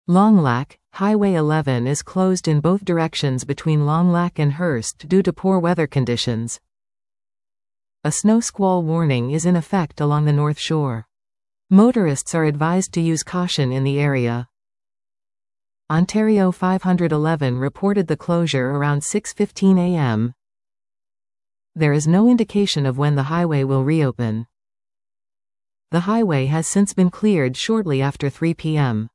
Longlac, Highway 11 is closed in both directions between Longlac and Hearst due to poor weather conditions. A snow squall warning is in effect along the North Shore. Motorists are advised to use caution in the area. Ontario 511 reported the closure around 6:15 a.m. There is no indication of when the highway will reopen. The highway has since been cleared shortly after 3 p.m.